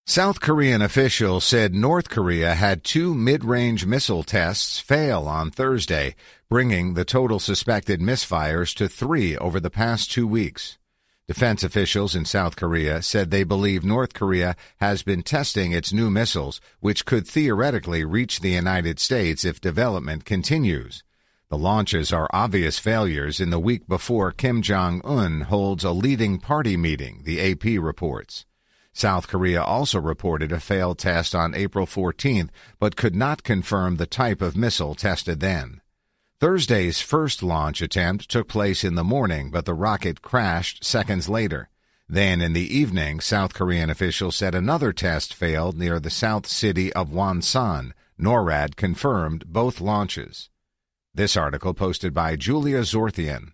South Korean officials said North Korea had 2 mid-range missile tests fail on Thursday, bringing the total suspected misfires to 3 over the past 2 weeks. Defense officials in South Korea said they believe North Korea has been testing its new missiles, which could theoretically reach the United States if development continues. The launches are obvious failures in the week before Kim Jong-un holds a leading party meeting, the AP reports. South Korea also reported a failed test on April 14th, but could not confirm the type of missile tested then. Thursday's first launch attempt took place in the morning, but the rocket crashed seconds later. Then in the evening, South Korean officials said another test failed near the south city of Wonsan. NORAD confirmed both launches. This article posted by Julia Zorthian.